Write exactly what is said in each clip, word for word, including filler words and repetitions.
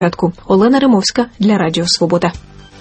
Олена Римовська для Радіо Свобода.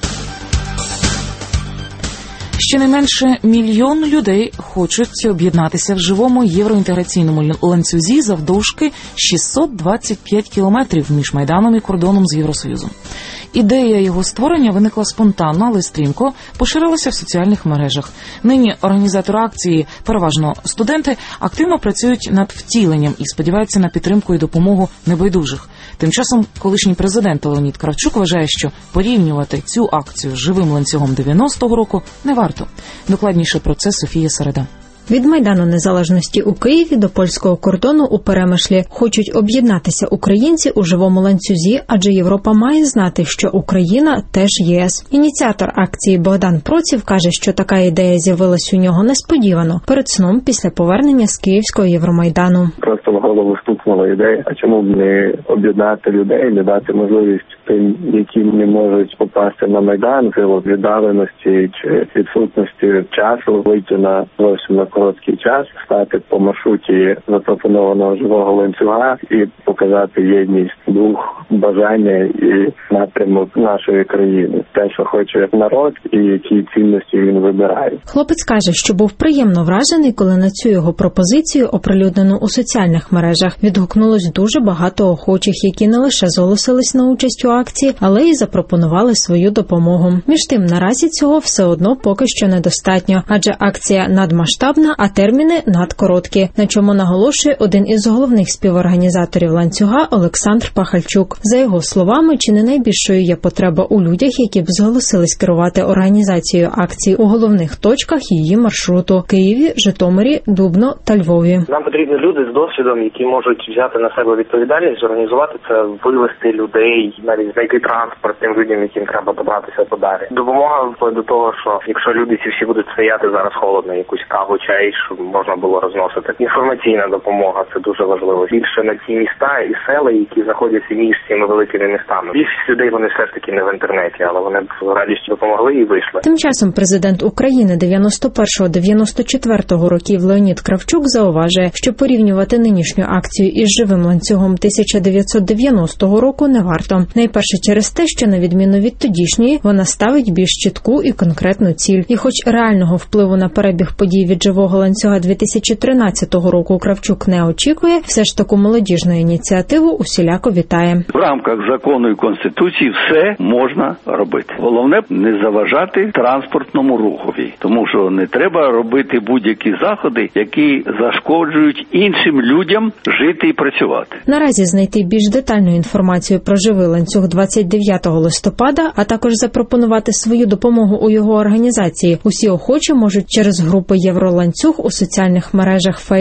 Щонайменше мільйон людей хочуть об'єднатися в живому євроінтеграційному ланцюзі завдовжки шістсот двадцять п'ять кілометрів між Майданом і кордоном з Євросоюзом. Ідея його створення виникла спонтанно, але стрімко поширилася в соціальних мережах. Нині організатори акції, переважно студенти, активно працюють над втіленням і сподіваються на підтримку і допомогу небайдужих. Тим часом колишній президент Леонід Кравчук вважає, що порівнювати цю акцію з живим ланцюгом дев'яностого року не варто. Докладніше про це Софія Середа. Від Майдану Незалежності у Києві до польського кордону у Перемишлі хочуть об'єднатися українці у живому ланцюзі, адже Європа має знати, що Україна теж ЄС. Ініціатор акції Богдан Проців каже, що така ідея з'явилась у нього несподівано, перед сном після повернення з Київського Євромайдану. Просто в голову стукнула ідея, а чому б не об'єднати людей, не дати можливість тим, які не можуть попасти на Майдан, з віддаленості чи відсутності часу, вийти на зовсім на короткий час, стати по маршруті запропонованого живого ланцюга і показати єдність, дух, бажання і напрямок нашої країни. Те, що хоче народ і які цінності він вибирає. Хлопець каже, що був приємно вражений, коли на цю його пропозицію, оприлюднену у соціальних мережах, відгукнулось дуже багато охочих, які не лише зголосились на участь у акції, але й запропонували свою допомогу. Між тим, наразі цього все одно поки що недостатньо, адже акція надмасштабна, а терміни надкороткі, на чому наголошує один із головних співорганізаторів ланцюга Олександр Пахальчук. За його словами, чи не найбільшою є потреба у людях, які б зголосились керувати організацією акції у головних точках її маршруту – Києві, Житомирі, Дубно та Львові. Нам потрібні люди з досвідом, які можуть взяти на себе відповідальність, зорганізувати це, вивести людей, навіть знайти транспорт тим людям, яким треба добратися подалі. Допомога вплоть до того, що якщо люди ці всі будуть стояти зараз холодно, якусь каву, чай, щоб можна було розносити. Інформаційна допомога – це дуже важливо. Більше на ті міста і села, які знаходяться між цими великими містами. Більшість людей вони все ж таки не в інтернеті, але вони б з радістю допомогли і вийшли. Тим часом президент України дев'яносто першого - дев'яносто четвертого років Леонід Кравчук зауважує, що порівнювати нинішню акцію із живим ланцюгом тисяча дев'ятсот дев'яностого року не варто. Найперше через те, що на відміну від тодішньої, вона ставить більш чітку і конкретну ціль. І хоч реального впливу на перебіг подій від живого ланцюга дві тисячі тринадцятого року Кравчук не очікує, все ж таку молодіжну ініціативу усіляко вітає. В рамках закону і Конституції все можна робити. Головне – не заважати транспортному рухові, тому що не треба робити будь-які заходи, які зашкоджують іншим людям жити і працювати. Наразі знайти більш детальну інформацію про живий ланцюг двадцять дев'ятого листопада, а також запропонувати свою допомогу у його організації, усі охочі можуть через групи «Євроланцюг» у соціальних мережах Facebook,